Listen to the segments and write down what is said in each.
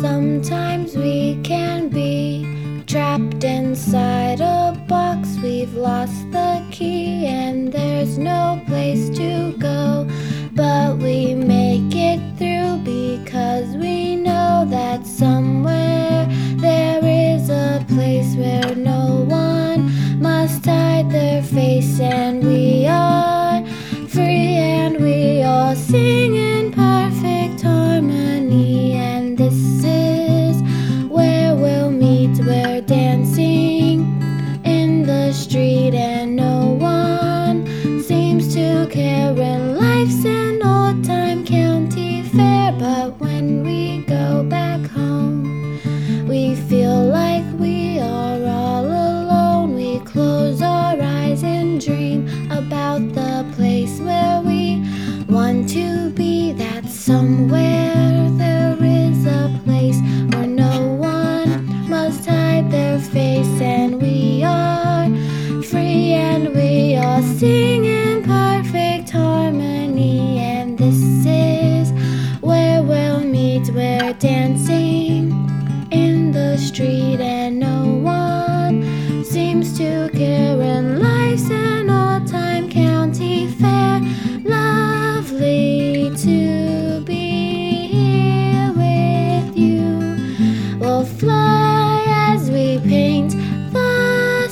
Sometimes we can be trapped inside a box. We've lost the key and there's no place to go, but we make it through because we know that somewhere there is a place where no one must hide their face, and we are free and we all sing in perfect harmony. And this is where we'll meet. We're dancing in the street and no one seems to care, and life's an old-time county fair. But when we go back home, we feel like we are all alone. We close our eyes and dream about the place where we want to be. That somewhere there is a place where no one must hide their face, and we are free and we all sing in perfect harmony. And this is where we'll meet. We're dancing in the street and no one seems to care, and life's an all-time county fair. Lovely to be here with you. We'll fly as we paint the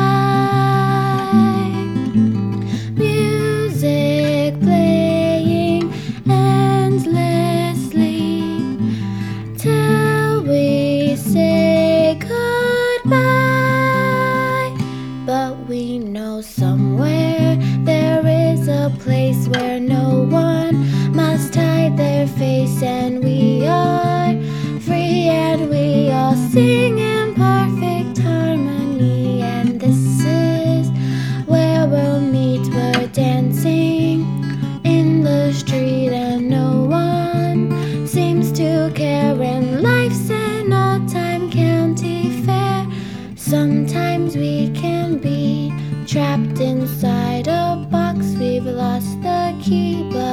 sky. Music playing endlessly till we say goodbye. But we know somewhere there is a place where no one must hide their face, and we are free and we all sing in perfect harmony. And this is where we'll meet. We're dancing in the street and no one seems to care, and life's an old-time county fair. Sometimes we can be trapped inside a box. We've lost the key, but